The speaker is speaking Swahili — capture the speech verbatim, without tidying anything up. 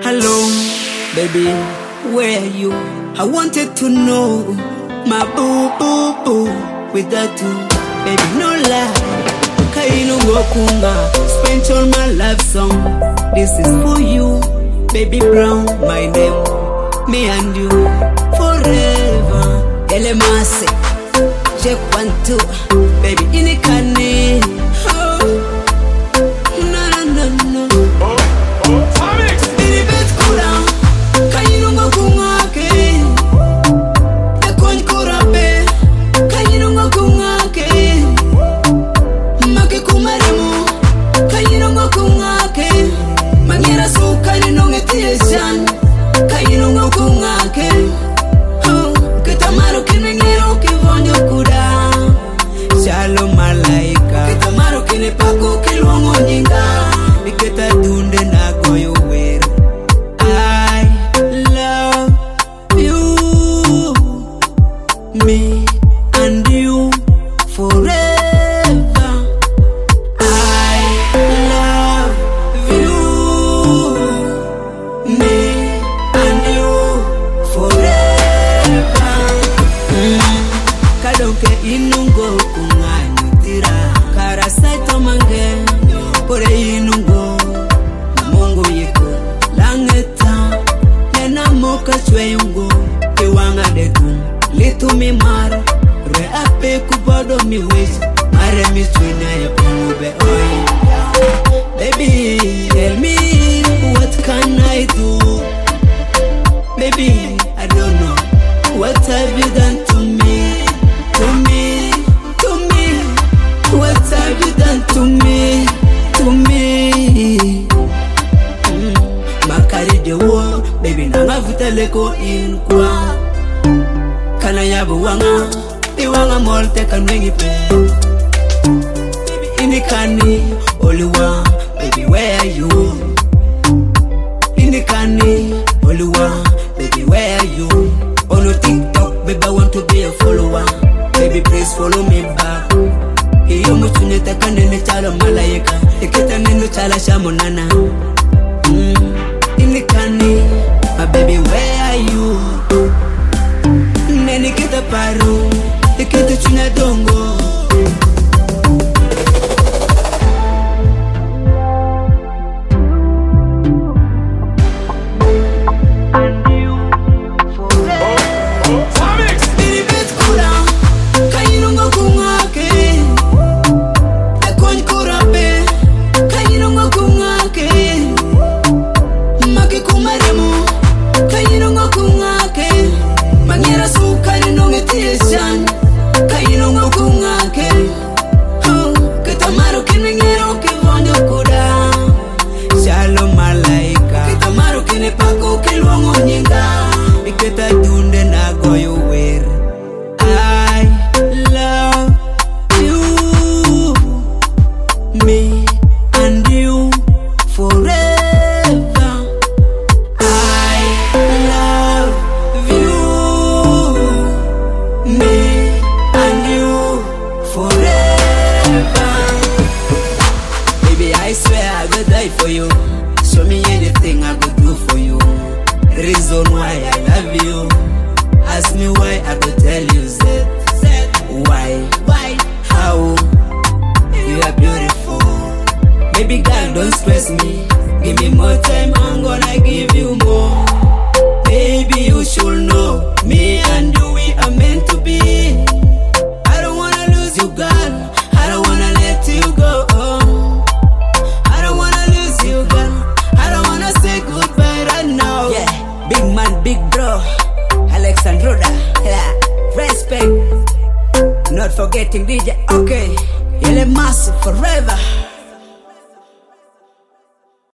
Hello, baby, where are you? I wanted to know, my boo boo boo. Without you, baby, no lie. Kainu Gokunga, spent all my love song. This is for you, baby Brown, my name. Me and you, forever. Elemase, check one two, baby, inikane. Oh. Me and you forever. I love you. Me and you forever. Mm. Kadonke inungo kunganyutira karasaito mange pore inungo mungu yeko langeta nena moka chweyungo kiwanga dekum Litu mi mara, re ape kubodo mi wish. Mare mi swina ya pungube oi. Baby, tell me, what can I do? Baby, I don't know. What have you done to me? To me, to me. What have you done to me? To me. Mm. Makari de wo, baby, nanga vutaleko in kwa. Kana yabu wanga, iwanga molte kanwengi pe. Baby inikani, only one, baby where are you? Inikani, only one, baby where are you? On your TikTok, baby I want to be a follower. Baby please follow me back. Hiyo mchuneta kanene chala malayeka, ikita neno chala shamonana. Mm. Inikani, my baby where are you? Neni kita paru, kita chunya dongo. And you forever. Bini bet kura, kayinungo kungake. Ekony kura be, kayinungo kungake. Maki kumaremu, kayinungo kungake. Mangira sukari nonge tieshan Kaino ngokungake Oh, kitamaro kinengero kivonyo kuda Shalom malaika Kitamaro kinepako kilwongo nyinga Iketa dunde na goyo wer I love you Me and you forever Me and you forever. Baby, I swear I could die for you. Show me anything I could do for you. Reason why I love you. Ask me why I could tell you that. Why? Why? How? You are beautiful. Baby girl, don't stress me. Give me more time, I'm gonna give you more. Baby, you should know. Me and you, we are meant to be. I don't wanna lose you, girl. I don't wanna let you go. I don't wanna lose you, girl. I don't wanna say goodbye right now. Yeah, big man, big bro, Alexandroda. Yeah, respect. Not forgetting D J. Okay, Elemase forever.